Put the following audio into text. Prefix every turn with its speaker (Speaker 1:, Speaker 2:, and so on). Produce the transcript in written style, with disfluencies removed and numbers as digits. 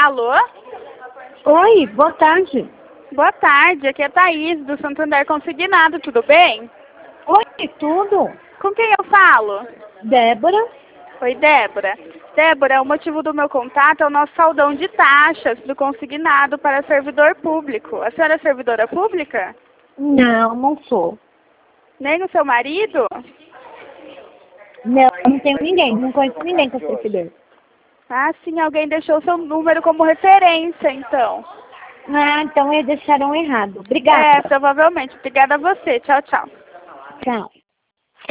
Speaker 1: Alô?
Speaker 2: Oi, boa tarde.
Speaker 1: Boa tarde, aqui é a Thaís, do Santander Consignado, tudo bem?
Speaker 2: Oi, tudo?
Speaker 1: Com quem eu falo?
Speaker 2: Débora?
Speaker 1: Oi, Débora. Débora, o motivo do meu contato é o nosso saldão de taxas do consignado para servidor público. A senhora é servidora pública?
Speaker 2: Não, não sou.
Speaker 1: Nem o seu marido?
Speaker 2: Não, não tenho ninguém, não conheço ninguém que é servidor.
Speaker 1: Ah, sim, alguém deixou seu número como referência, então.
Speaker 2: Ah, então eles deixaram errado.
Speaker 1: É,
Speaker 2: Obrigada.
Speaker 1: provavelmente. Obrigada a você. Tchau, tchau.
Speaker 2: Tchau.